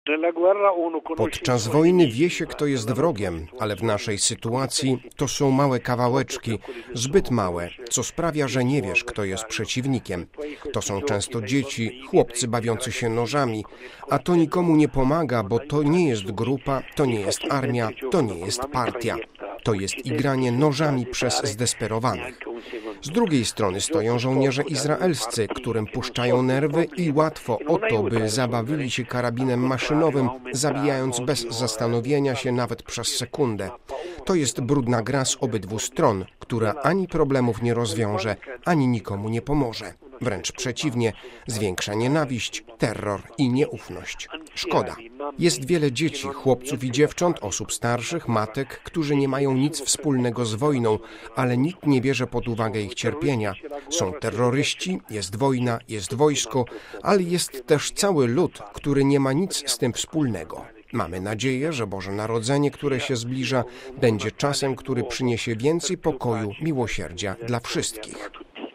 Podczas wojny wie się, kto jest wrogiem, ale w naszej sytuacji to są małe kawałeczki, zbyt małe, co sprawia, że nie wiesz, kto jest przeciwnikiem. To są często dzieci, chłopcy bawiący się nożami, a to nikomu nie pomaga, bo to nie jest grupa, to nie jest armia, to nie jest partia. To jest igranie nożami przez zdesperowanych. Z drugiej strony stoją żołnierze izraelscy, którym puszczają nerwy i łatwo o to, by zabawili się karabinem maszynowym, zabijając bez zastanowienia się nawet przez sekundę. To jest brudna gra z obydwu stron, która ani problemów nie rozwiąże, ani nikomu nie pomoże. Wręcz przeciwnie, zwiększa nienawiść, terror i nieufność. Szkoda. Jest wiele dzieci, chłopców i dziewcząt, osób starszych, matek, którzy nie mają nic wspólnego z wojną, ale nikt nie bierze pod uwagę ich cierpienia. Są terroryści, jest wojna, jest wojsko, ale jest też cały lud, który nie ma nic z tym wspólnego. Mamy nadzieję, że Boże Narodzenie, które się zbliża, będzie czasem, który przyniesie więcej pokoju, miłosierdzia dla wszystkich.